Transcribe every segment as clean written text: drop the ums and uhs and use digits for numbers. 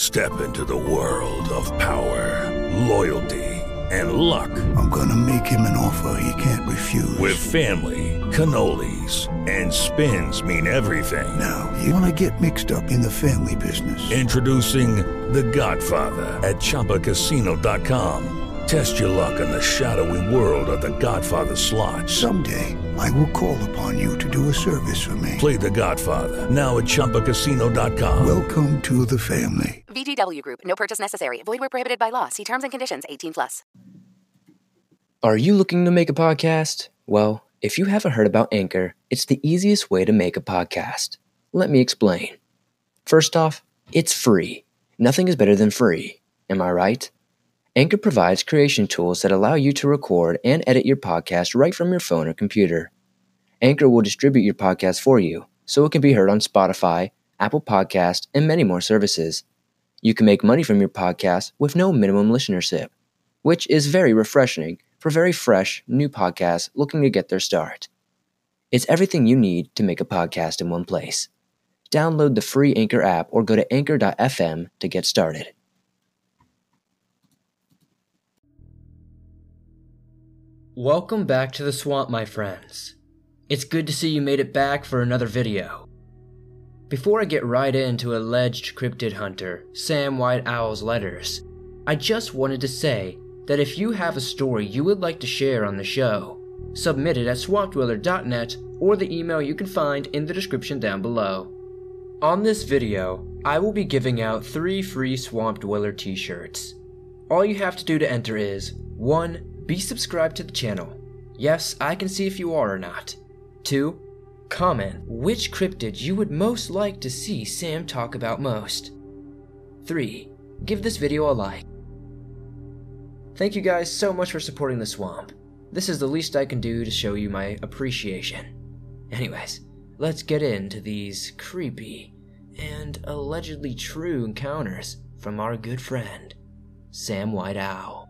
Step into the world of power, loyalty, and luck. I'm gonna make him an offer he can't refuse. With family, cannolis, and spins mean everything. Now, you wanna get mixed up in the family business. Introducing The Godfather at ChumbaCasino.com. Test your luck in the shadowy world of The Godfather slot. Someday, I will call upon you to do a service for me. Play The Godfather now at ChumbaCasino.com. Welcome to the family. VGW Group. No purchase necessary. Void where prohibited by law. See terms and conditions. 18+. Are you looking to make a podcast? Well, if you haven't heard about Anchor, it's the easiest way to make a podcast. Let me explain. First off, it's free. Nothing is better than free. Am I right? Anchor provides creation tools that allow you to record and edit your podcast right from your phone or computer. Anchor will distribute your podcast for you, so it can be heard on Spotify, Apple Podcasts, and many more services. You can make money from your podcast with no minimum listenership, which is very refreshing for very fresh, new podcasts looking to get their start. It's everything you need to make a podcast in one place. Download the free Anchor app or go to anchor.fm to get started. Welcome back to the swamp, my friends. It's good to see you made it back for another video. Before I get right into alleged cryptid hunter Sam White Owl's letters, I just wanted to say that if you have a story you would like to share on the show, submit it at swampdweller.net or the email you can find in the description down below. On this video, I will be giving out 3 free Swamp Dweller t-shirts. All you have to do to enter is 1. Be subscribed to the channel. Yes, I can see if you are or not. 2. Comment which cryptid you would most like to see Sam talk about most. 3. Give this video a like. Thank you guys so much for supporting the swamp. This is the least I can do to show you my appreciation. Anyways, let's get into these creepy and allegedly true encounters from our good friend, Sam White Owl.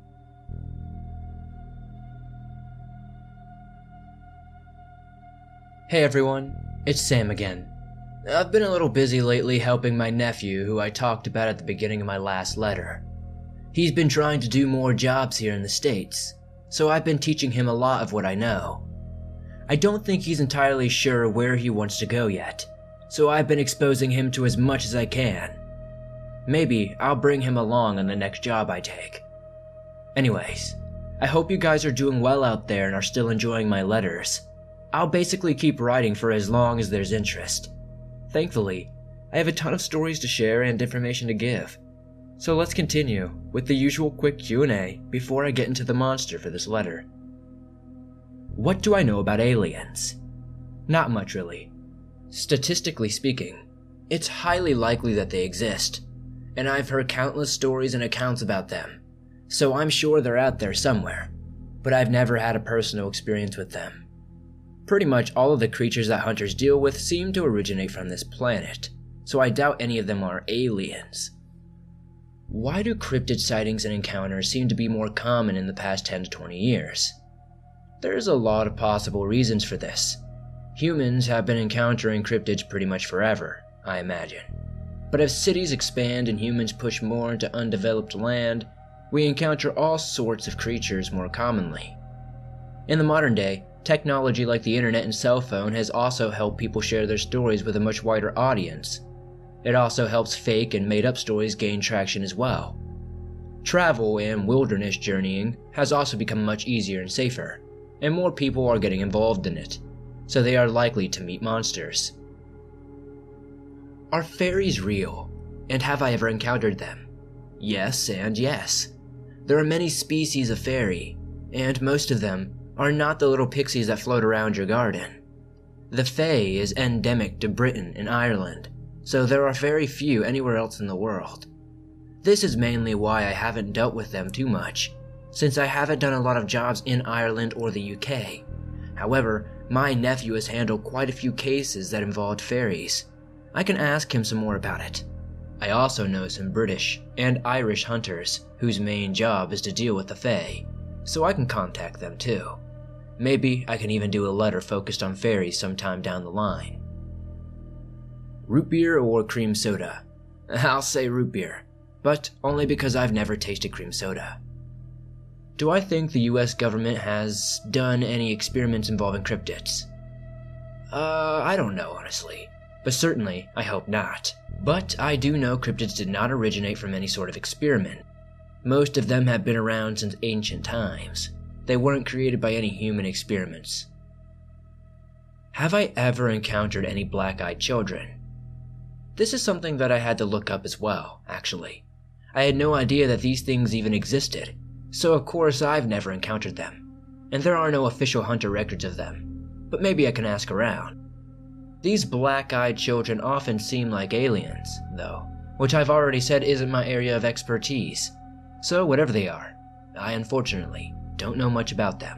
Hey everyone, it's Sam again. I've been a little busy lately helping my nephew who I talked about at the beginning of my last letter. He's been trying to do more jobs here in the States, so I've been teaching him a lot of what I know. I don't think he's entirely sure where he wants to go yet, so I've been exposing him to as much as I can. Maybe I'll bring him along on the next job I take. Anyways, I hope you guys are doing well out there and are still enjoying my letters. I'll basically keep writing for as long as there's interest. Thankfully, I have a ton of stories to share and information to give. So let's continue with the usual quick Q&A before I get into the monster for this letter. What do I know about aliens? Not much really. Statistically speaking, it's highly likely that they exist, and I've heard countless stories and accounts about them, so I'm sure they're out there somewhere, but I've never had a personal experience with them. Pretty much all of the creatures that hunters deal with seem to originate from this planet, so I doubt any of them are aliens. Why do cryptid sightings and encounters seem to be more common in the past 10 to 20 years? There's a lot of possible reasons for this. Humans have been encountering cryptids pretty much forever, I imagine. But as cities expand and humans push more into undeveloped land, we encounter all sorts of creatures more commonly. In the modern day, technology like the internet and cell phone has also helped people share their stories with a much wider audience. It also helps fake and made-up stories gain traction as well. Travel and wilderness journeying has also become much easier and safer, and more people are getting involved in it, so they are likely to meet monsters. Are fairies real, and have I ever encountered them? Yes and yes. There are many species of fairy, and most of them are not the little pixies that float around your garden. The Fae is endemic to Britain and Ireland, so there are very few anywhere else in the world. This is mainly why I haven't dealt with them too much, since I haven't done a lot of jobs in Ireland or the UK. However, my nephew has handled quite a few cases that involved fairies. I can ask him some more about it. I also know some British and Irish hunters whose main job is to deal with the Fae, so I can contact them too. Maybe I can even do a letter focused on fairies sometime down the line. Root beer or cream soda? I'll say root beer. but only because I've never tasted cream soda. Do I think the US government has done any experiments involving cryptids? I don't know, honestly, but certainly I hope not. But I do know cryptids did not originate from any sort of experiment. Most of them have been around since ancient times. They weren't created by any human experiments. Have I ever encountered any black-eyed children? This is something that I had to look up as well, actually. I had no idea that these things even existed, so of course I've never encountered them. And there are no official hunter records of them, but maybe I can ask around. These black-eyed children often seem like aliens, though, which I've already said isn't my area of expertise. So whatever they are, I unfortunately don't know much about them.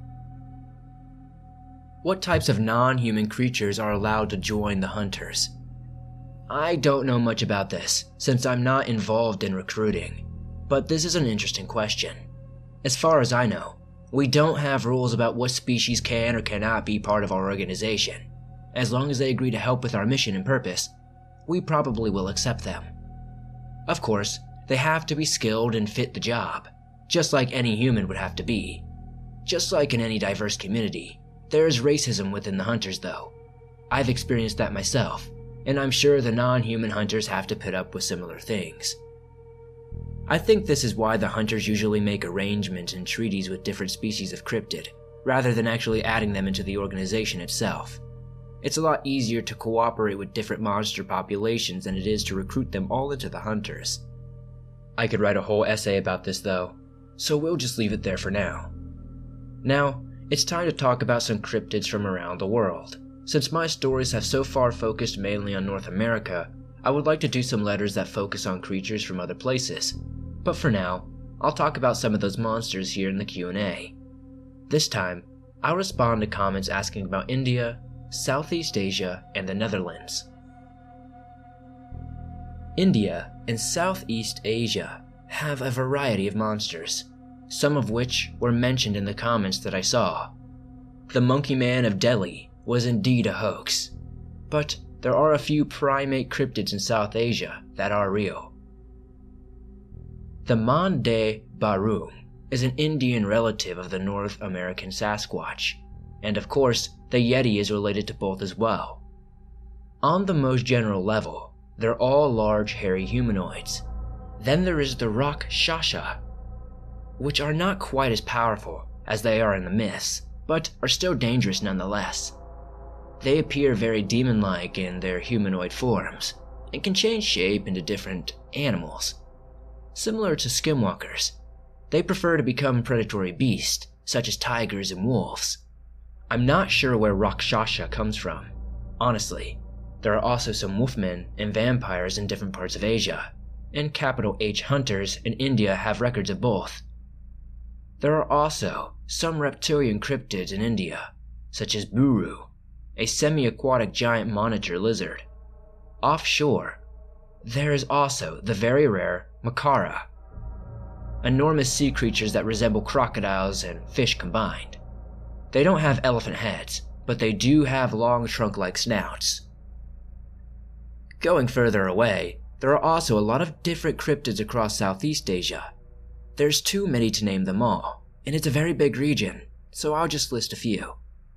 What types of non-human creatures are allowed to join the hunters? I don't know much about this, since I'm not involved in recruiting, but this is an interesting question. As far as I know, we don't have rules about what species can or cannot be part of our organization. As long as they agree to help with our mission and purpose, we probably will accept them. Of course, they have to be skilled and fit the job, just like any human would have to be. Just like in any diverse community, there is racism within the hunters though. I've experienced that myself, and I'm sure the non-human hunters have to put up with similar things. I think this is why the hunters usually make arrangements and treaties with different species of cryptid, rather than actually adding them into the organization itself. It's a lot easier to cooperate with different monster populations than it is to recruit them all into the hunters. I could write a whole essay about this though, so we'll just leave it there for now. Now, it's time to talk about some cryptids from around the world. Since my stories have so far focused mainly on North America, I would like to do some letters that focus on creatures from other places. But for now, I'll talk about some of those monsters here in the Q&A. This time, I'll respond to comments asking about India, Southeast Asia, and the Netherlands. India and Southeast Asia have a variety of monsters, some of which were mentioned in the comments that I saw. The Monkey Man of Delhi was indeed a hoax, but there are a few primate cryptids in South Asia that are real. The Mande Barum is an Indian relative of the North American Sasquatch, and of course, the Yeti is related to both as well. On the most general level, they're all large hairy humanoids. Then there is the Rakshasa, which are not quite as powerful as they are in the myths, but are still dangerous nonetheless. They appear very demon-like in their humanoid forms, and can change shape into different animals. Similar to skinwalkers, they prefer to become predatory beasts, such as tigers and wolves. I'm not sure where Rakshasa comes from. Honestly, there are also some wolfmen and vampires in different parts of Asia, and capital H hunters in India have records of both. There are also some reptilian cryptids in India, such as Buru, a semi-aquatic giant monitor lizard. Offshore, there is also the very rare Makara, enormous sea creatures that resemble crocodiles and fish combined. They don't have elephant heads, but they do have long trunk-like snouts. Going further away, there are also a lot of different cryptids across Southeast Asia. There's too many to name them all, and it's a very big region, so I'll just list a few.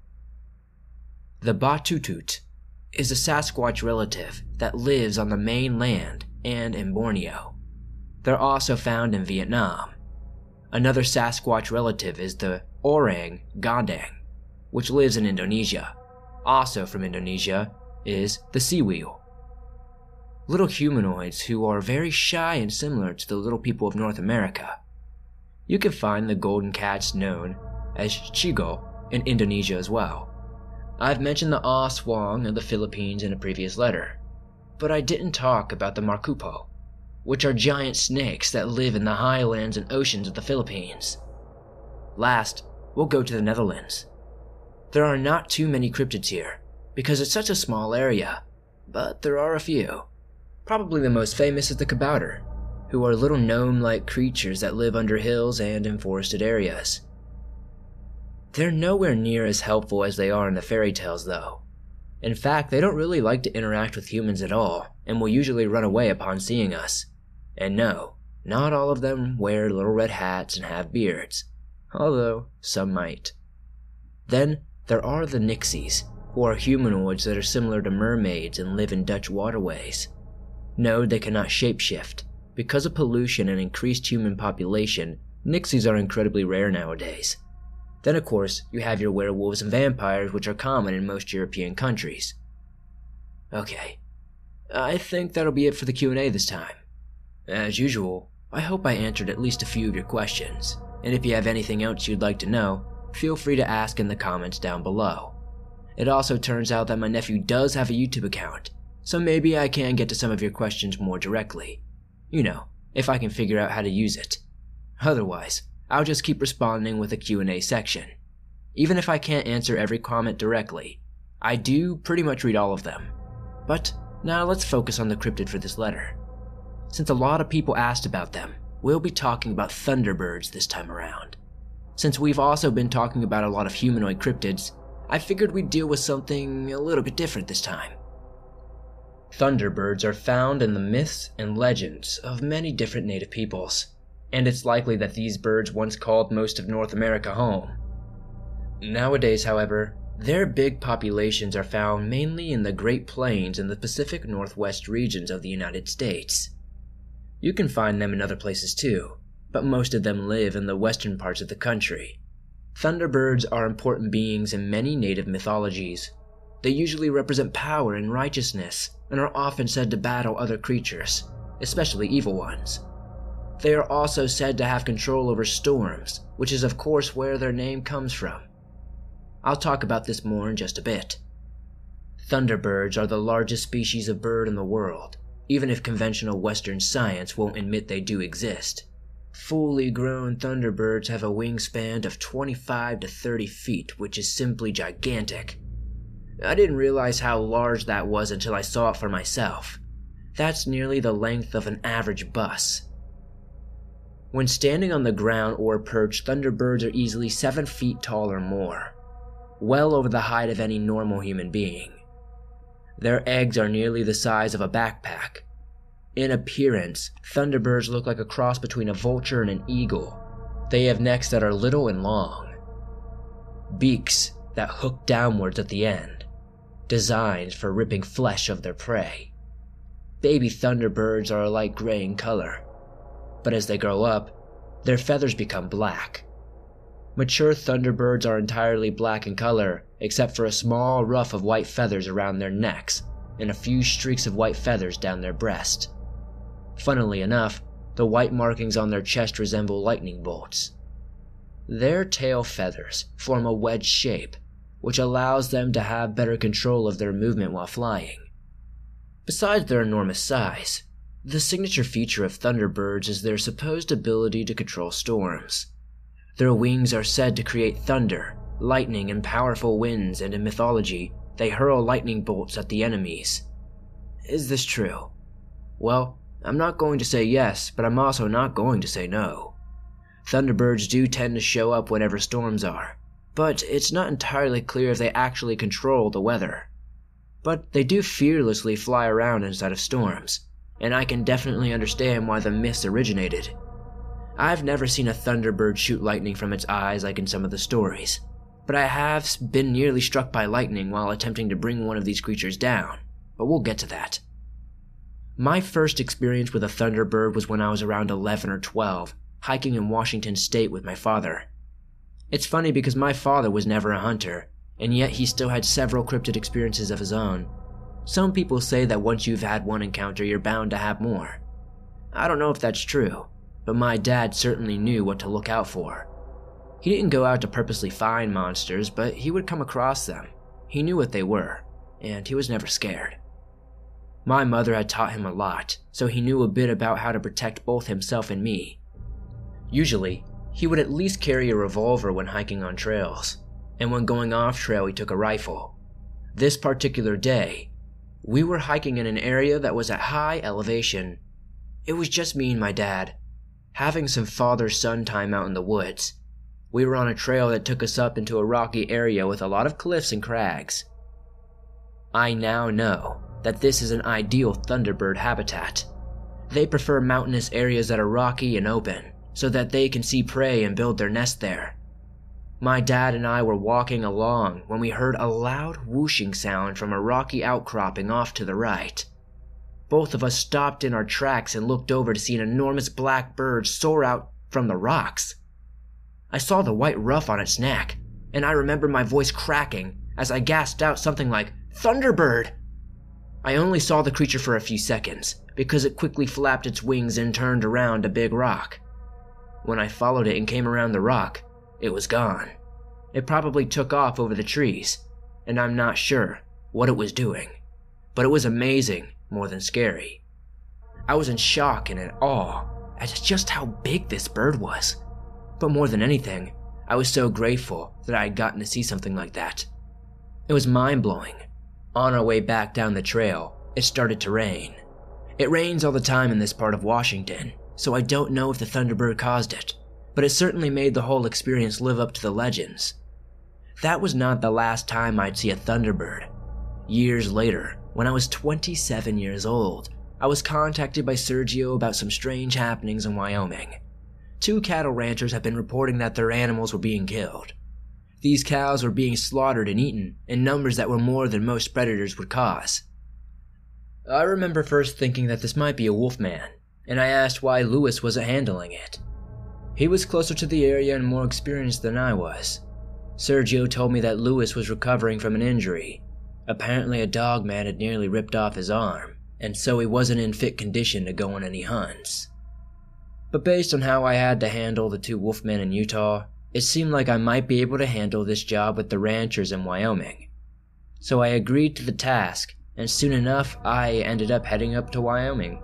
The Batutut is a Sasquatch relative that lives on the mainland and in Borneo. They're also found in Vietnam. Another Sasquatch relative is the Orang Gondang, which lives in Indonesia. Also from Indonesia is the Seawheel. Little humanoids who are very shy and similar to the little people of North America. You can find the golden cats known as Chigo in Indonesia as well. I've mentioned the Aswang of the Philippines in a previous letter, but I didn't talk about the Markupo, which are giant snakes that live in the highlands and oceans of the Philippines. Last, we'll go to the Netherlands. There are not too many cryptids here, because it's such a small area, but there are a few. Probably the most famous is the Kabouter, who are little gnome-like creatures that live under hills and in forested areas. They're nowhere near as helpful as they are in the fairy tales though. In fact, they don't really like to interact with humans at all, and will usually run away upon seeing us. And no, not all of them wear little red hats and have beards, although some might. Then there are the Nixies, who are humanoids that are similar to mermaids and live in Dutch waterways. No, they cannot shapeshift. Because of pollution and increased human population, Nixies are incredibly rare nowadays. Then of course, you have your werewolves and vampires, which are common in most European countries. Okay, I think that'll be it for the Q&A this time. As usual, I hope I answered at least a few of your questions, and if you have anything else you'd like to know, feel free to ask in the comments down below. It also turns out that my nephew does have a YouTube account, so maybe I can get to some of your questions more directly. You know, if I can figure out how to use it. Otherwise, I'll just keep responding with a Q&A section. Even if I can't answer every comment directly, I do pretty much read all of them. But now let's focus on the cryptid for this letter. Since a lot of people asked about them, we'll be talking about Thunderbirds this time around. Since we've also been talking about a lot of humanoid cryptids, I figured we'd deal with something a little bit different this time. Thunderbirds are found in the myths and legends of many different native peoples, and it's likely that these birds once called most of North America home. Nowadays, however, their big populations are found mainly in the Great Plains and the Pacific Northwest regions of the United States. You can find them in other places too, but most of them live in the western parts of the country. Thunderbirds are important beings in many native mythologies. They usually represent power and righteousness, and are often said to battle other creatures, especially evil ones. They are also said to have control over storms, which is of course where their name comes from. I'll talk about this more in just a bit. Thunderbirds are the largest species of bird in the world, even if conventional Western science won't admit they do exist. Fully grown Thunderbirds have a wingspan of 25 to 30 feet, which is simply gigantic. I didn't realize how large that was until I saw it for myself. That's nearly the length of an average bus. When standing on the ground or perched, Thunderbirds are easily 7 feet tall or more, well over the height of any normal human being. Their eggs are nearly the size of a backpack. In appearance, Thunderbirds look like a cross between a vulture and an eagle. They have necks that are little and long, beaks that hook downwards at the end, designed for ripping flesh of their prey. Baby Thunderbirds are a light gray in color, but as they grow up, their feathers become black. Mature Thunderbirds are entirely black in color, except for a small ruff of white feathers around their necks, and a few streaks of white feathers down their breast. Funnily enough, the white markings on their chest resemble lightning bolts. Their tail feathers form a wedge shape, which allows them to have better control of their movement while flying. Besides their enormous size, the signature feature of Thunderbirds is their supposed ability to control storms. Their wings are said to create thunder, lightning, and powerful winds, and in mythology, they hurl lightning bolts at the enemies. Is this true? Well, I'm not going to say yes, but I'm also not going to say no. Thunderbirds do tend to show up whenever storms are, but it's not entirely clear if they actually control the weather. But they do fearlessly fly around inside of storms, and I can definitely understand why the myths originated. I've never seen a Thunderbird shoot lightning from its eyes like in some of the stories, but I have been nearly struck by lightning while attempting to bring one of these creatures down, but we'll get to that. My first experience with a Thunderbird was when I was around 11 or 12, hiking in Washington State with my father. It's funny because my father was never a hunter, and yet he still had several cryptid experiences of his own. Some people say that once you've had one encounter, you're bound to have more. I don't know if that's true, but my dad certainly knew what to look out for. He didn't go out to purposely find monsters, but he would come across them. He knew what they were, and he was never scared. My mother had taught him a lot, so he knew a bit about how to protect both himself and me. Usually, he would at least carry a revolver when hiking on trails, and when going off trail he took a rifle. This particular day, we were hiking in an area that was at high elevation. It was just me and my dad, having some father-son time out in the woods. We were on a trail that took us up into a rocky area with a lot of cliffs and crags. I now know that this is an ideal Thunderbird habitat. They prefer mountainous areas that are rocky and open, so that they can see prey and build their nest there. My dad and I were walking along when we heard a loud whooshing sound from a rocky outcropping off to the right. Both of us stopped in our tracks and looked over to see an enormous black bird soar out from the rocks. I saw the white ruff on its neck, and I remember my voice cracking as I gasped out something like, "Thunderbird!" I only saw the creature for a few seconds, because it quickly flapped its wings and turned around a big rock. When I followed it and came around the rock, it was gone. It probably took off over the trees, and I'm not sure what it was doing, but it was amazing more than scary. I was in shock and in awe at just how big this bird was. But more than anything, I was so grateful that I had gotten to see something like that. It was mind-blowing. On our way back down the trail, it started to rain. It rains all the time in this part of Washington, so I don't know if the Thunderbird caused it, but it certainly made the whole experience live up to the legends. That was not the last time I'd see a Thunderbird. Years later, when I was 27 years old, I was contacted by Sergio about some strange happenings in Wyoming. 2 cattle ranchers had been reporting that their animals were being killed. These cows were being slaughtered and eaten in numbers that were more than most predators would cause. I remember first thinking that this might be a wolfman, and I asked why Lewis wasn't handling it. He was closer to the area and more experienced than I was. Sergio told me that Lewis was recovering from an injury. Apparently a dogman had nearly ripped off his arm, and so he wasn't in fit condition to go on any hunts. But based on how I had to handle the 2 wolfmen in Utah, it seemed like I might be able to handle this job with the ranchers in Wyoming. So I agreed to the task, and soon enough I ended up heading up to Wyoming.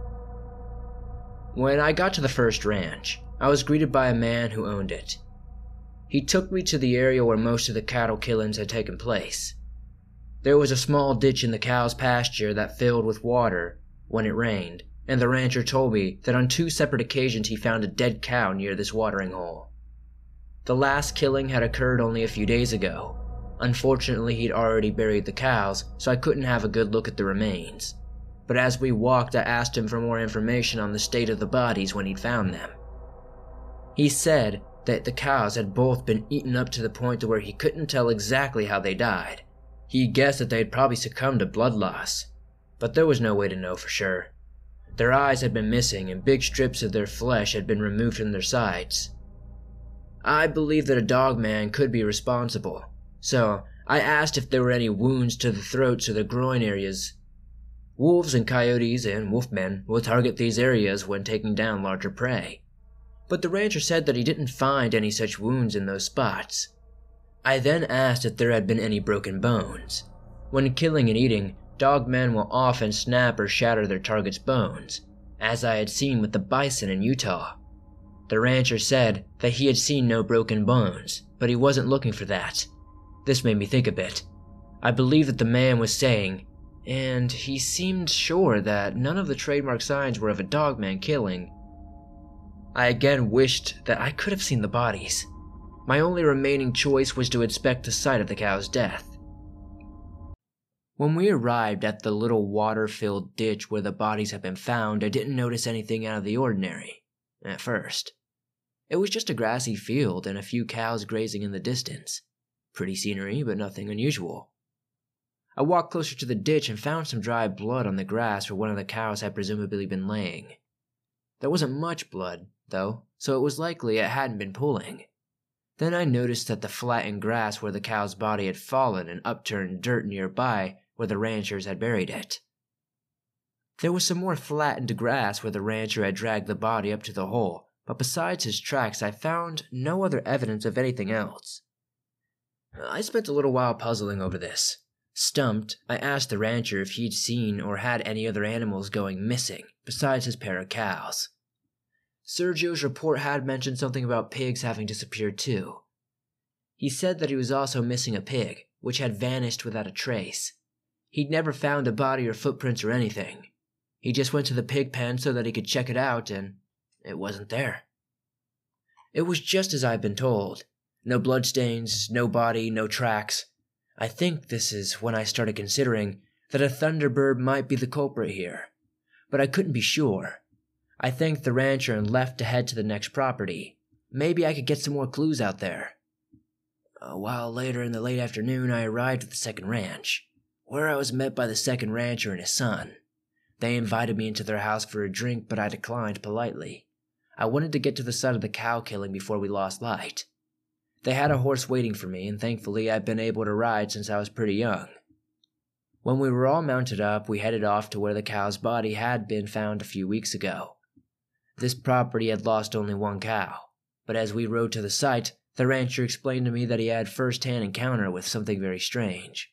When I got to the first ranch, I was greeted by a man who owned it. He took me to the area where most of the cattle killings had taken place. There was a small ditch in the cows' pasture that filled with water when it rained, and the rancher told me that on 2 separate occasions he found a dead cow near this watering hole. The last killing had occurred only a few days ago. Unfortunately, he'd already buried the cows, so I couldn't have a good look at the remains. But as we walked, I asked him for more information on the state of the bodies when he'd found them. He said that the cows had both been eaten up to the point to where he couldn't tell exactly how they died. He guessed that they'd probably succumbed to blood loss, but there was no way to know for sure. Their eyes had been missing and big strips of their flesh had been removed from their sides. I believe that a dogman could be responsible, so I asked if there were any wounds to the throats or the groin areas. Wolves and coyotes and wolfmen will target these areas when taking down larger prey, but the rancher said that he didn't find any such wounds in those spots. I then asked if there had been any broken bones. When killing and eating, dogmen will often snap or shatter their target's bones, as I had seen with the bison in Utah. The rancher said that he had seen no broken bones, but he wasn't looking for that. This made me think a bit. I believe that the man was saying, and he seemed sure that none of the trademark signs were of a dogman killing. I again wished that I could have seen the bodies. My only remaining choice was to inspect the site of the cow's death. When we arrived at the little water-filled ditch where the bodies had been found, I didn't notice anything out of the ordinary, at first. It was just a grassy field and a few cows grazing in the distance. Pretty scenery, but nothing unusual. I walked closer to the ditch and found some dry blood on the grass where one of the cows had presumably been laying. There wasn't much blood, though, so it was likely it hadn't been pooling. Then I noticed that the flattened grass where the cow's body had fallen and upturned dirt nearby where the ranchers had buried it. There was some more flattened grass where the rancher had dragged the body up to the hole, but besides his tracks I found no other evidence of anything else. I spent a little while puzzling over this. Stumped, I asked the rancher if he'd seen or had any other animals going missing besides his pair of cows. Sergio's report had mentioned something about pigs having disappeared too. He said that he was also missing a pig, which had vanished without a trace. He'd never found a body or footprints or anything. He just went to the pig pen so that he could check it out, and it wasn't there. It was just as I'd been told. No bloodstains, no body, no tracks. I think this is when I started considering that a Thunderbird might be the culprit here. but I couldn't be sure. I thanked the rancher and left to head to the next property. Maybe I could get some more clues out there. A while later in the late afternoon, I arrived at the second ranch, where I was met by the second rancher and his son. They invited me into their house for a drink, but I declined politely. I wanted to get to the site of the cow killing before we lost light. They had a horse waiting for me, and thankfully I'd been able to ride since I was pretty young. When we were all mounted up, we headed off to where the cow's body had been found a few weeks ago. This property had lost only one cow, but as we rode to the site, the rancher explained to me that he had first-hand encounter with something very strange.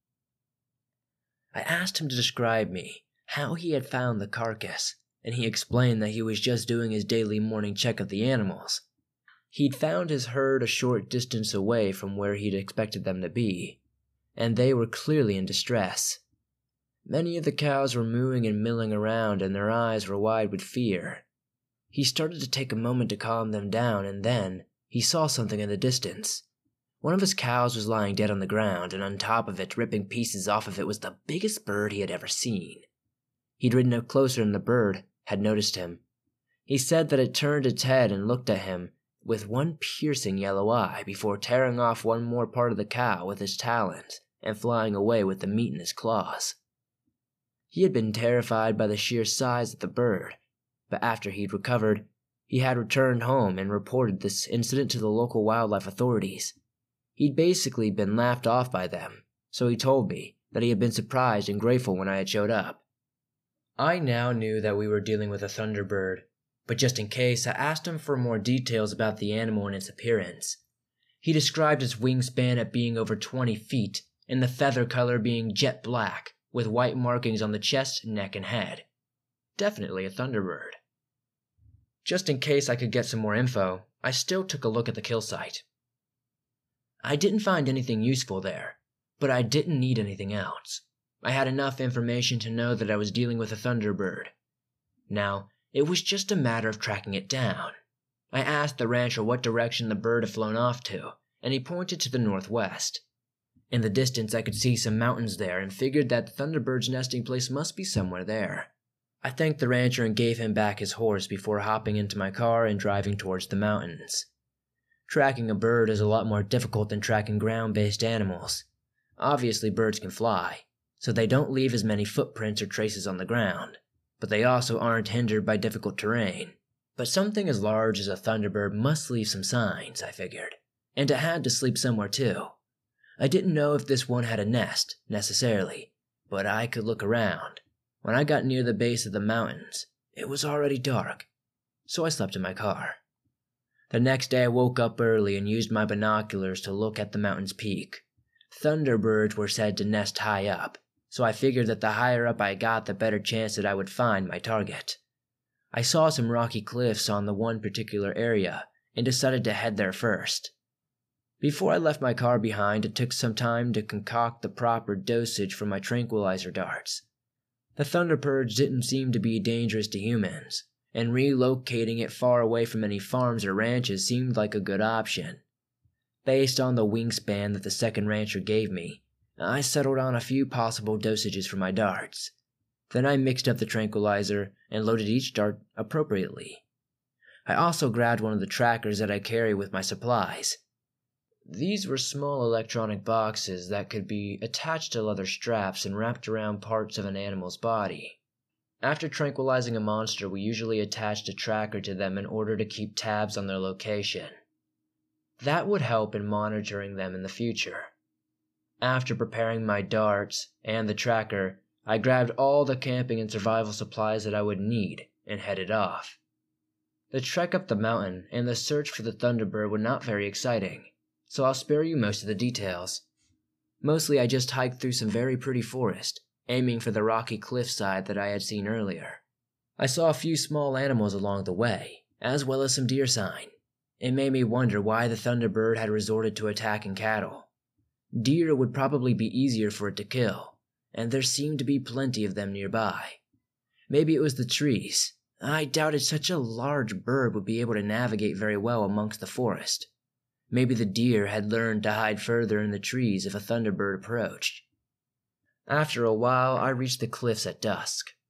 I asked him to describe me how he had found the carcass, and he explained that he was just doing his daily morning check of the animals. He'd found his herd a short distance away from where he'd expected them to be, and they were clearly in distress. Many of the cows were mooing and milling around, and their eyes were wide with fear. He started to take a moment to calm them down, and then he saw something in the distance. One of his cows was lying dead on the ground, and on top of it, ripping pieces off of it, was the biggest bird he had ever seen. He'd ridden up closer, and the bird had noticed him. He said that it turned its head and looked at him with one piercing yellow eye before tearing off one more part of the cow with its talons and flying away with the meat in his claws. He had been terrified by the sheer size of the bird, but after he'd recovered, he had returned home and reported this incident to the local wildlife authorities. He'd basically been laughed off by them, so he told me that he had been surprised and grateful when I had showed up. I now knew that we were dealing with a thunderbird, but just in case, I asked him for more details about the animal and its appearance. He described its wingspan at being over 20 feet, and the feather color being jet black, with white markings on the chest, neck, and head. Definitely a thunderbird. Just in case I could get some more info, I still took a look at the kill site. I didn't find anything useful there, but I didn't need anything else. I had enough information to know that I was dealing with a thunderbird. Now, it was just a matter of tracking it down. I asked the rancher what direction the bird had flown off to, and he pointed to the northwest. In the distance, I could see some mountains there and figured that the thunderbird's nesting place must be somewhere there. I thanked the rancher and gave him back his horse before hopping into my car and driving towards the mountains. Tracking a bird is a lot more difficult than tracking ground-based animals. Obviously, birds can fly, so they don't leave as many footprints or traces on the ground, but they also aren't hindered by difficult terrain. But something as large as a thunderbird must leave some signs, I figured, and it had to sleep somewhere too. I didn't know if this one had a nest, necessarily, but I could look around. When I got near the base of the mountains, it was already dark, so I slept in my car. The next day I woke up early and used my binoculars to look at the mountain's peak. Thunderbirds were said to nest high up, so I figured that the higher up I got, the better chance that I would find my target. I saw some rocky cliffs on the one particular area and decided to head there first. Before I left my car behind, it took some time to concoct the proper dosage for my tranquilizer darts. The thunderbirds didn't seem to be dangerous to humans, and relocating it far away from any farms or ranches seemed like a good option. Based on the wingspan that the second rancher gave me, I settled on a few possible dosages for my darts. Then I mixed up the tranquilizer and loaded each dart appropriately. I also grabbed one of the trackers that I carry with my supplies. These were small electronic boxes that could be attached to leather straps and wrapped around parts of an animal's body. After tranquilizing a monster, we usually attached a tracker to them in order to keep tabs on their location. That would help in monitoring them in the future. After preparing my darts and the tracker, I grabbed all the camping and survival supplies that I would need and headed off. The trek up the mountain and the search for the thunderbird were not very exciting, so I'll spare you most of the details. Mostly I just hiked through some very pretty forest, aiming for the rocky cliffside that I had seen earlier. I saw a few small animals along the way, as well as some deer sign. It made me wonder why the thunderbird had resorted to attacking cattle. Deer would probably be easier for it to kill, and there seemed to be plenty of them nearby. Maybe it was the trees. I doubted such a large bird would be able to navigate very well amongst the forest. Maybe the deer had learned to hide further in the trees if a thunderbird approached. After a while, I reached the cliffs at dusk.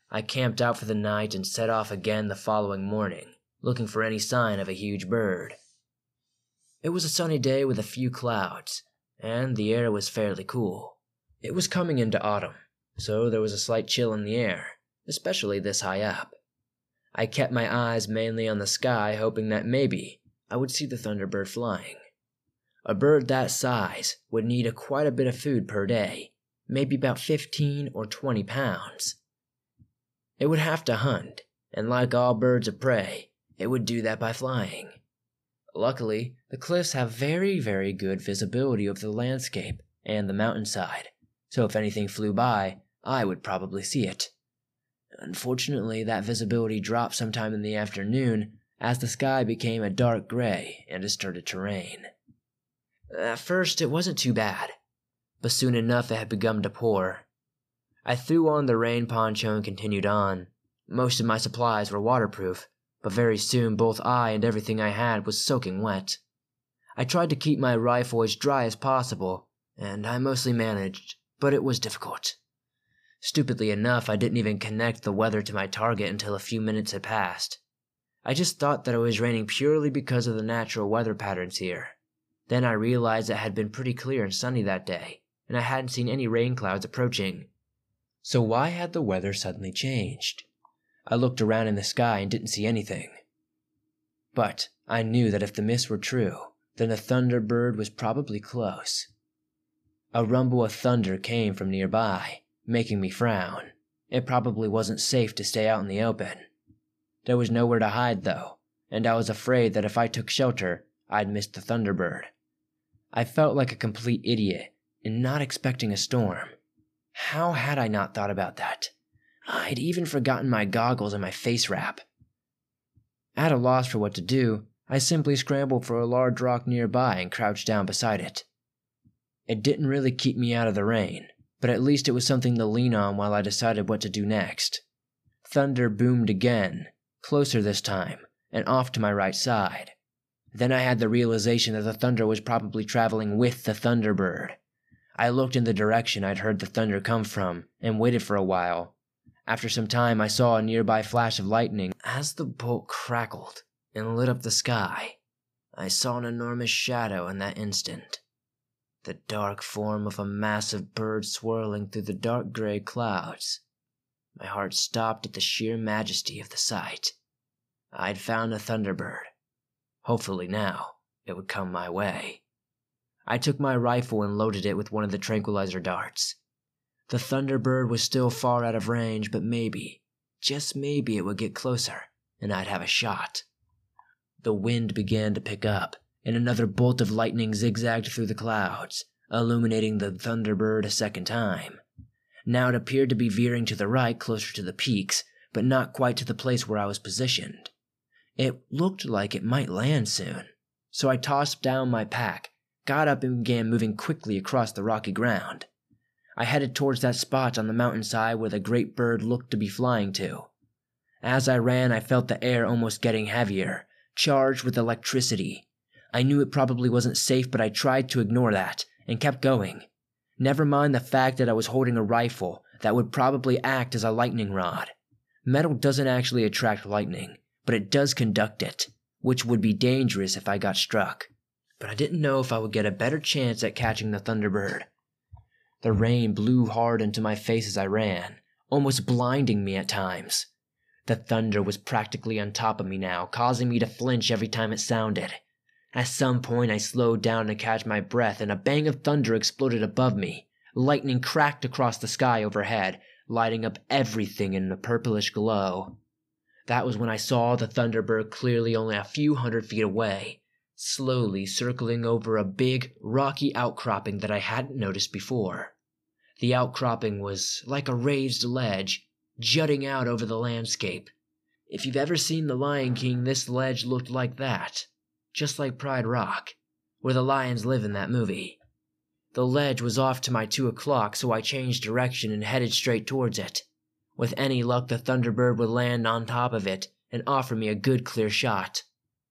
I camped out for the night and set off again the following morning, looking for any sign of a huge bird. It was a sunny day with a few clouds, and the air was fairly cool. It was coming into autumn, so there was a slight chill in the air, especially this high up. I kept my eyes mainly on the sky, hoping that maybe I would see the Thunderbird flying. A bird that size would need quite a bit of food per day, maybe about 15 or 20 pounds. It would have to hunt, and like all birds of prey, it would do that by flying. Luckily, the cliffs have very, very good visibility over the landscape and the mountainside, so if anything flew by, I would probably see it. Unfortunately, that visibility dropped sometime in the afternoon as the sky became a dark gray and it started to rain. At first, it wasn't too bad, but soon enough it had begun to pour. I threw on the rain poncho and continued on. Most of my supplies were waterproof, but very soon both I and everything I had was soaking wet. I tried to keep my rifle as dry as possible, and I mostly managed, but it was difficult. Stupidly enough, I didn't even connect the weather to my target until a few minutes had passed. I just thought that it was raining purely because of the natural weather patterns here. Then I realized it had been pretty clear and sunny that day, and I hadn't seen any rain clouds approaching. So why had the weather suddenly changed? I looked around in the sky and didn't see anything. But I knew that if the mist were true, then the Thunderbird was probably close. A rumble of thunder came from nearby, making me frown. It probably wasn't safe to stay out in the open. There was nowhere to hide though, and I was afraid that if I took shelter, I'd miss the Thunderbird. I felt like a complete idiot in not expecting a storm. How had I not thought about that? I'd even forgotten my goggles and my face wrap. At a loss for what to do, I simply scrambled for a large rock nearby and crouched down beside it. It didn't really keep me out of the rain, but at least it was something to lean on while I decided what to do next. Thunder boomed again, closer this time, and off to my right side. Then I had the realization that the thunder was probably traveling with the Thunderbird. I looked in the direction I'd heard the thunder come from, and waited for a while. After some time, I saw a nearby flash of lightning. As the bolt crackled and lit up the sky, I saw an enormous shadow in that instant. The dark form of a massive bird swirling through the dark gray clouds. My heart stopped at the sheer majesty of the sight. I'd found a Thunderbird. Hopefully now, it would come my way. I took my rifle and loaded it with one of the tranquilizer darts. The Thunderbird was still far out of range, but maybe, just maybe it would get closer, and I'd have a shot. The wind began to pick up, and another bolt of lightning zigzagged through the clouds, illuminating the Thunderbird a second time. Now it appeared to be veering to the right closer to the peaks, but not quite to the place where I was positioned. It looked like it might land soon, so I tossed down my pack, got up and began moving quickly across the rocky ground. I headed towards that spot on the mountainside where the great bird looked to be flying to. As I ran, I felt the air almost getting heavier, charged with electricity. I knew it probably wasn't safe, but I tried to ignore that, and kept going. Never mind the fact that I was holding a rifle that would probably act as a lightning rod. Metal doesn't actually attract lightning, but it does conduct it, which would be dangerous if I got struck. But I didn't know if I would get a better chance at catching the Thunderbird. The rain blew hard into my face as I ran, almost blinding me at times. The thunder was practically on top of me now, causing me to flinch every time it sounded. At some point I slowed down to catch my breath, and a bang of thunder exploded above me. Lightning cracked across the sky overhead, lighting up everything in a purplish glow. That was when I saw the Thunderbird clearly only a few hundred feet away, slowly circling over a big, rocky outcropping that I hadn't noticed before. The outcropping was like a raised ledge, jutting out over the landscape. If you've ever seen The Lion King, this ledge looked like that, just like Pride Rock, where the lions live in that movie. The ledge was off to my 2 o'clock, so I changed direction and headed straight towards it. With any luck, the Thunderbird would land on top of it and offer me a good clear shot.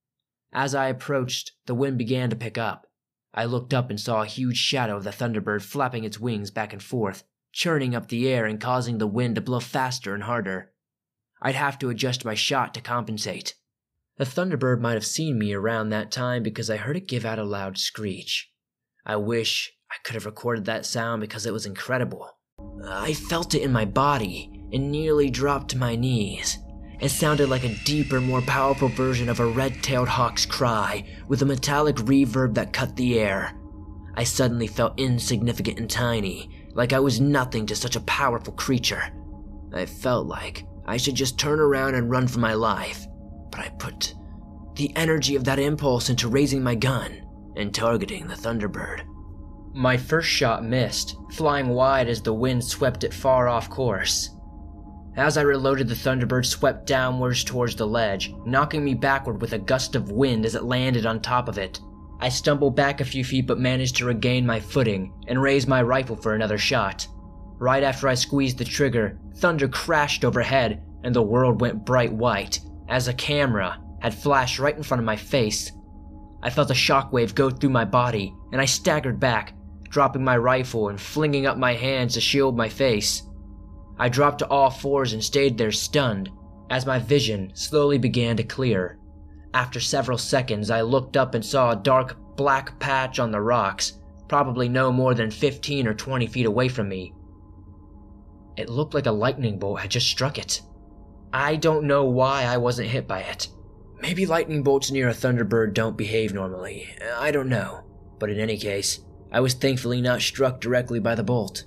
As I approached, the wind began to pick up. I looked up and saw a huge shadow of the Thunderbird flapping its wings back and forth, churning up the air and causing the wind to blow faster and harder. I'd have to adjust my shot to compensate. The Thunderbird might have seen me around that time because I heard it give out a loud screech. I wish I could have recorded that sound because it was incredible. I felt it in my body and nearly dropped to my knees. It sounded like a deeper, more powerful version of a red-tailed hawk's cry, with a metallic reverb that cut the air. I suddenly felt insignificant and tiny, like I was nothing to such a powerful creature. I felt like I should just turn around and run for my life, but I put the energy of that impulse into raising my gun and targeting the Thunderbird. My first shot missed, flying wide as the wind swept it far off course. As I reloaded, the Thunderbird swept downwards towards the ledge, knocking me backward with a gust of wind as it landed on top of it. I stumbled back a few feet but managed to regain my footing and raise my rifle for another shot. Right after I squeezed the trigger, thunder crashed overhead and the world went bright white as a camera had flashed right in front of my face. I felt a shockwave go through my body and I staggered back, dropping my rifle and flinging up my hands to shield my face. I dropped to all fours and stayed there stunned as my vision slowly began to clear. After several seconds, I looked up and saw a dark black patch on the rocks, probably no more than 15 or 20 feet away from me. It looked like a lightning bolt had just struck it. I don't know why I wasn't hit by it. Maybe lightning bolts near a Thunderbird don't behave normally. I don't know. But in any case, I was thankfully not struck directly by the bolt.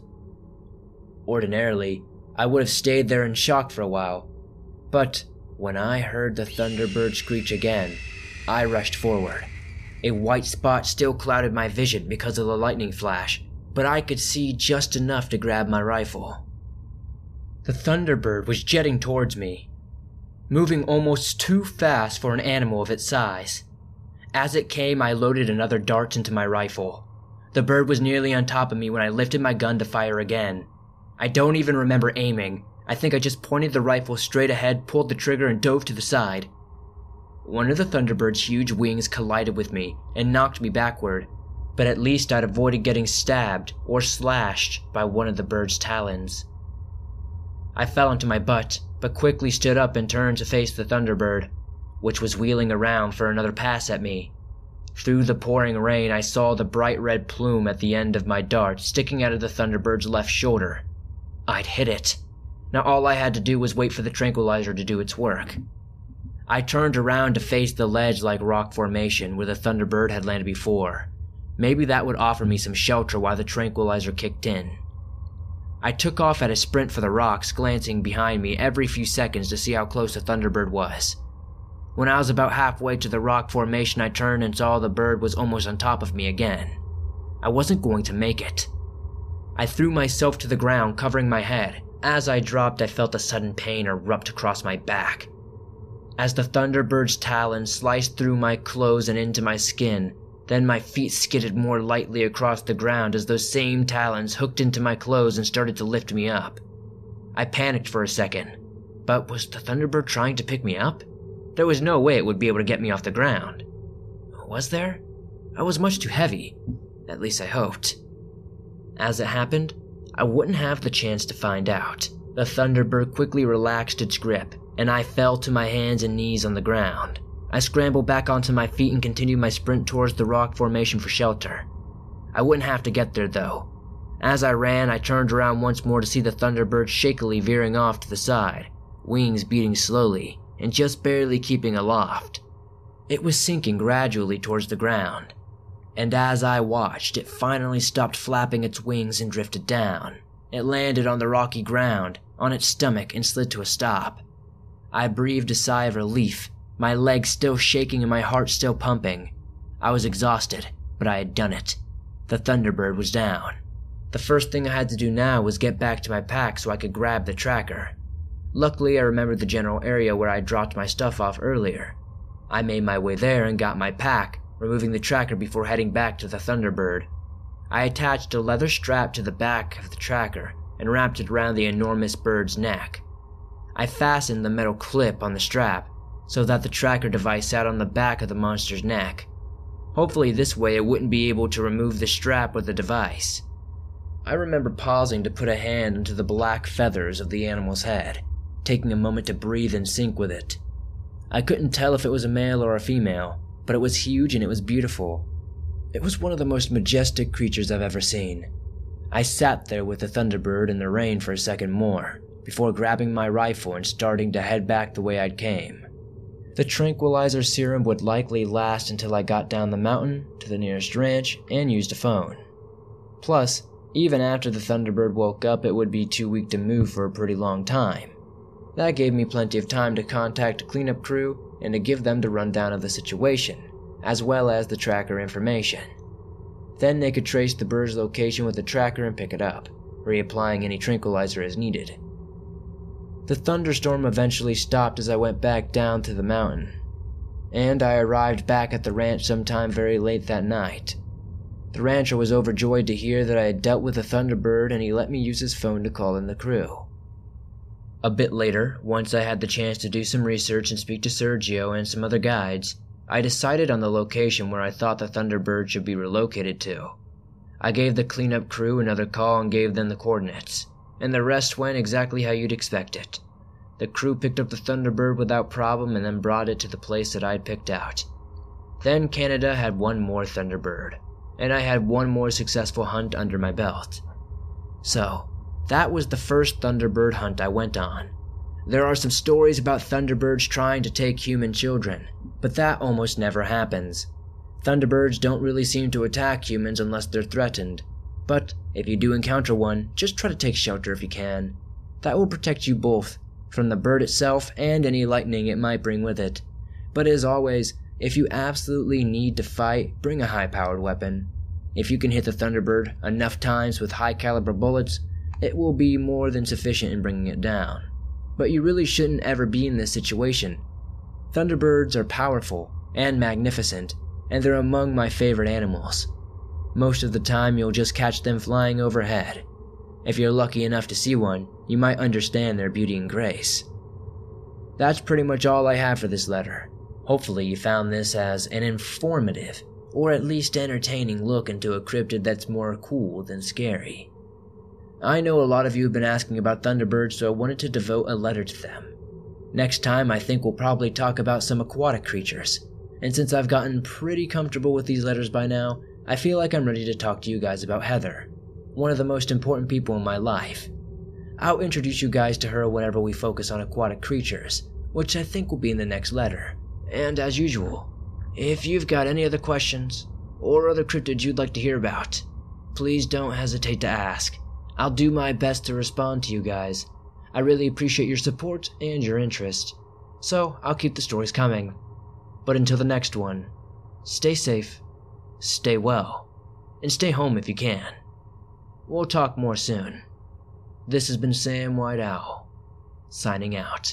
Ordinarily, I would have stayed there in shock for a while, but when I heard the Thunderbird screech again, I rushed forward. A white spot still clouded my vision because of the lightning flash, but I could see just enough to grab my rifle. The Thunderbird was jetting towards me, moving almost too fast for an animal of its size. As it came, I loaded another dart into my rifle. The bird was nearly on top of me when I lifted my gun to fire again. I don't even remember aiming. I think I just pointed the rifle straight ahead, pulled the trigger, and dove to the side. One of the Thunderbird's huge wings collided with me and knocked me backward, but at least I'd avoided getting stabbed or slashed by one of the bird's talons. I fell onto my butt, but quickly stood up and turned to face the Thunderbird, which was wheeling around for another pass at me. Through the pouring rain, I saw the bright red plume at the end of my dart sticking out of the Thunderbird's left shoulder. I'd hit it. Now all I had to do was wait for the tranquilizer to do its work. I turned around to face the ledge-like rock formation where the Thunderbird had landed before. Maybe that would offer me some shelter while the tranquilizer kicked in. I took off at a sprint for the rocks, glancing behind me every few seconds to see how close the Thunderbird was. When I was about halfway to the rock formation, I turned and saw the bird was almost on top of me again. I wasn't going to make it. I threw myself to the ground, covering my head. As I dropped, I felt a sudden pain erupt across my back. As the Thunderbird's talons sliced through my clothes and into my skin, then my feet skidded more lightly across the ground as those same talons hooked into my clothes and started to lift me up. I panicked for a second, but was the Thunderbird trying to pick me up? There was no way it would be able to get me off the ground. Was there? I was much too heavy. At least I hoped. As it happened, I wouldn't have the chance to find out. The Thunderbird quickly relaxed its grip, and I fell to my hands and knees on the ground. I scrambled back onto my feet and continued my sprint towards the rock formation for shelter. I wouldn't have to get there though. As I ran, I turned around once more to see the Thunderbird shakily veering off to the side, wings beating slowly and just barely keeping aloft. It was sinking gradually towards the ground, and as I watched, it finally stopped flapping its wings and drifted down. It landed on the rocky ground, on its stomach, and slid to a stop. I breathed a sigh of relief, my legs still shaking and my heart still pumping. I was exhausted, but I had done it. The Thunderbird was down. The first thing I had to do now was get back to my pack so I could grab the tracker. Luckily, I remembered the general area where I dropped my stuff off earlier. I made my way there and got my pack, removing the tracker before heading back to the Thunderbird. I attached a leather strap to the back of the tracker and wrapped it around the enormous bird's neck. I fastened the metal clip on the strap so that the tracker device sat on the back of the monster's neck. Hopefully this way it wouldn't be able to remove the strap with the device. I remember pausing to put a hand into the black feathers of the animal's head, taking a moment to breathe in sync with it. I couldn't tell if it was a male or a female, but it was huge and it was beautiful. It was one of the most majestic creatures I've ever seen. I sat there with the Thunderbird in the rain for a second more, before grabbing my rifle and starting to head back the way I'd came. The tranquilizer serum would likely last until I got down the mountain to the nearest ranch and used a phone. Plus, even after the Thunderbird woke up, it would be too weak to move for a pretty long time. That gave me plenty of time to contact a cleanup crew and to give them the rundown of the situation, as well as the tracker information. Then they could trace the bird's location with the tracker and pick it up, reapplying any tranquilizer as needed. The thunderstorm eventually stopped as I went back down to the mountain, and I arrived back at the ranch sometime very late that night. The rancher was overjoyed to hear that I had dealt with the Thunderbird, and he let me use his phone to call in the crew. A bit later, once I had the chance to do some research and speak to Sergio and some other guides, I decided on the location where I thought the Thunderbird should be relocated to. I gave the cleanup crew another call and gave them the coordinates, and the rest went exactly how you'd expect it. The crew picked up the Thunderbird without problem and then brought it to the place that I'd picked out. Then Canada had one more Thunderbird, and I had one more successful hunt under my belt. So, that was the first Thunderbird hunt I went on. There are some stories about Thunderbirds trying to take human children, but that almost never happens. Thunderbirds don't really seem to attack humans unless they're threatened, but if you do encounter one, just try to take shelter if you can. That will protect you both, from the bird itself and any lightning it might bring with it. But as always, if you absolutely need to fight, bring a high-powered weapon. If you can hit the Thunderbird enough times with high-caliber bullets, it will be more than sufficient in bringing it down. But you really shouldn't ever be in this situation. Thunderbirds are powerful and magnificent, and they're among my favorite animals. Most of the time you'll just catch them flying overhead. If you're lucky enough to see one, you might understand their beauty and grace. That's pretty much all I have for this letter. Hopefully you found this as an informative, or at least entertaining look into a cryptid that's more cool than scary. I know a lot of you have been asking about Thunderbirds, so I wanted to devote a letter to them. Next time I think we'll probably talk about some aquatic creatures, and since I've gotten pretty comfortable with these letters by now, I feel like I'm ready to talk to you guys about Heather, one of the most important people in my life. I'll introduce you guys to her whenever we focus on aquatic creatures, which I think will be in the next letter. And as usual, if you've got any other questions, or other cryptids you'd like to hear about, please don't hesitate to ask. I'll do my best to respond to you guys. I really appreciate your support and your interest, so I'll keep the stories coming. But until the next one, stay safe, stay well, and stay home if you can. We'll talk more soon. This has been Sam White Owl, signing out.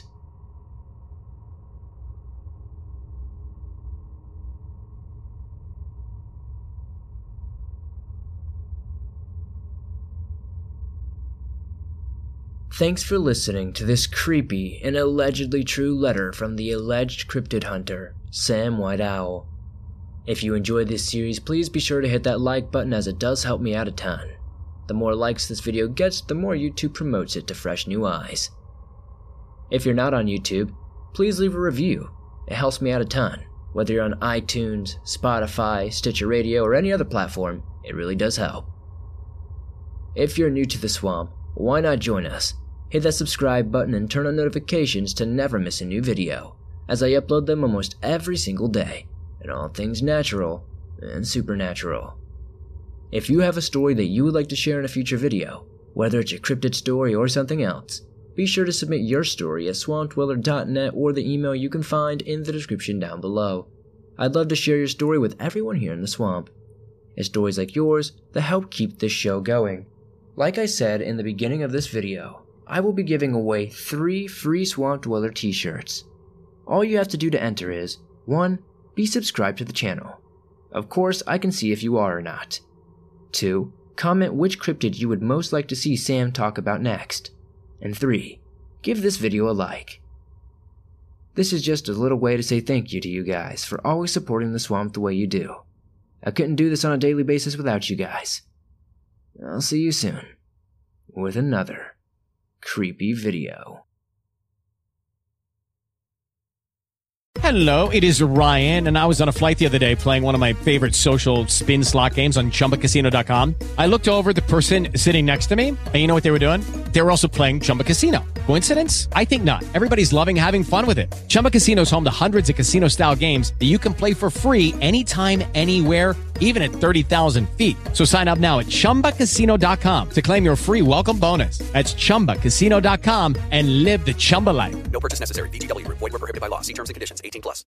Thanks for listening to this creepy and allegedly true letter from the alleged cryptid hunter, Sam White Owl. If you enjoyed this series, please be sure to hit that like button as it does help me out a ton. The more likes this video gets, the more YouTube promotes it to fresh new eyes. If you're not on YouTube, please leave a review. It helps me out a ton. Whether you're on iTunes, Spotify, Stitcher Radio, or any other platform, it really does help. If you're new to the swamp, why not join us? Hit that subscribe button and turn on notifications to never miss a new video, as I upload them almost every single day, and all things natural and supernatural. If you have a story that you would like to share in a future video, whether it's a cryptid story or something else, be sure to submit your story at swampdweller.net or the email you can find in the description down below. I'd love to share your story with everyone here in the swamp. It's stories like yours that help keep this show going. Like I said in the beginning of this video, I will be giving away 3 free Swamp Dweller t-shirts. All you have to do to enter is 1. Be subscribed to the channel. Of course, I can see if you are or not. 2. Comment which cryptid you would most like to see Sam talk about next. And 3. Give this video a like. This is just a little way to say thank you to you guys for always supporting the swamp the way you do. I couldn't do this on a daily basis without you guys. I'll see you soon with another creepy video. Hello, it is Ryan, and I was on a flight the other day playing one of my favorite social spin slot games on ChumbaCasino.com. I looked over at the person sitting next to me, and you know what they were doing? They were also playing Chumba Casino. Coincidence? I think not. Everybody's loving having fun with it. Chumba Casino is home to hundreds of casino-style games that you can play for free anytime, anywhere, even at 30,000 feet. So sign up now at ChumbaCasino.com to claim your free welcome bonus. That's ChumbaCasino.com and live the Chumba life. No purchase necessary. VGW. Void where prohibited by law. See terms and conditions. 18+.